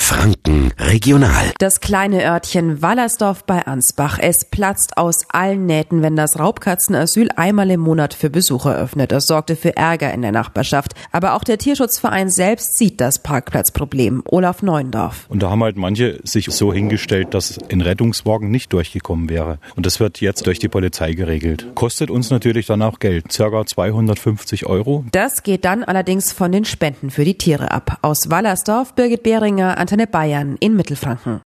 Franken regional. Das kleine Örtchen Wallersdorf bei Ansbach. Es platzt aus allen Nähten, wenn das Raubkatzenasyl einmal im Monat für Besucher öffnet. Das sorgte für Ärger in der Nachbarschaft. Aber auch der Tierschutzverein selbst sieht das Parkplatzproblem. Olaf Neuendorf. Und da haben halt manche sich so hingestellt, dass ein Rettungswagen nicht durchgekommen wäre. Und das wird jetzt durch die Polizei geregelt. Kostet uns natürlich dann auch Geld, ca. 250 €. Das geht dann allerdings von den Spenden für die Tiere ab. Aus Wallersdorf, Birgit Behringer, Antenne Bayern in Mittelfranken.